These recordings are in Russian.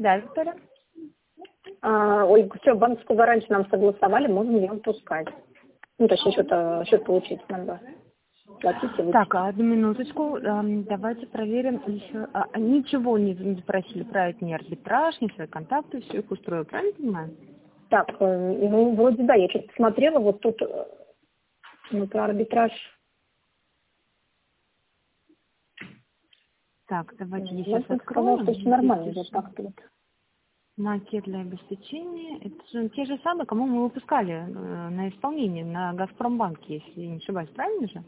Да, Виктория. Ой, все, банковскую гарантию нам согласовали, можем ее выпускать. Ну, точнее, счет получить надо. Платите. Так, одну минуточку. Давайте проверим еще. Ничего не спросили про это, ни арбитраж, ни свои контакты, все их устроил, правильно понимаю? Так, ну, вроде да, я что-то посмотрела, вот тут, ну, про арбитраж. Так, давайте я Я сейчас бы сказала, что открою. все нормально идет так-то вот. Макет для обеспечения. Это же те же самые, кому мы выпускали на исполнение, на Газпромбанке, если не ошибаюсь, правильно же?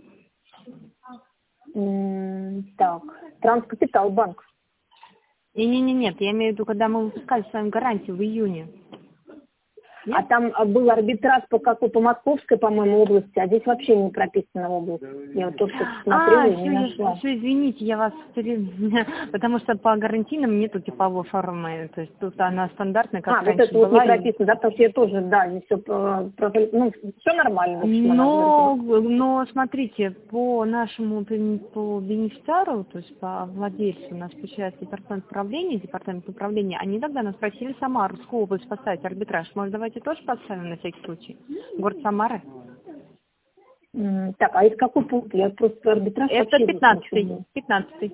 Так, Транскапитал банк. Нет, я имею в виду, когда мы выпускали с вами гарантию в июне. А там был арбитраж по Московской, по-моему, области, а здесь вообще не прописана область. Я вот тоже смотрела и не нашла. Все, извините, я вас потому что по гарантийным нету типовой формы, то есть тут она стандартная, как раньше вот это вот была. не прописано, да, потому что я тоже, да, здесь все, ну, все нормально, в общем, Но смотрите, по бенефициару, то есть по владельцу, у нас получается департамент управления, они тогда нас просили Самарскую область поставить арбитраж. Может, давайте тоже поставим на всякий случай? Город Самары. Так, а из какой пункт? Я просто арбитраж Это вообще 15-й. 15-й.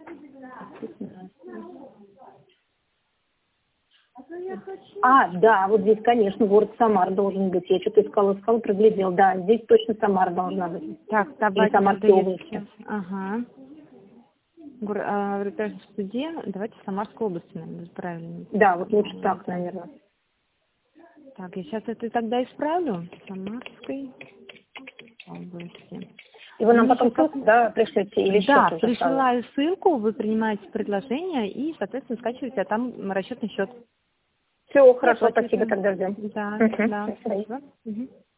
Да, вот здесь, конечно, город Самар должен быть. Я что-то искала, проглядел. Да, здесь точно Самар должна быть. Так, или Самарской области. Ага. Арбитражный суде, давайте Самарской области, наверное, правильно. Да, вот лучше так, наверное. Так, я сейчас это тогда исправлю. Самарской области. И вы нам потом ссылку, да, пришлете или да, счет уже присылаю ссылку, вы принимаете предложение и, соответственно, скачиваете, а там расчетный счет. Все, хорошо, спасибо, тогда ждем. Да, спасибо.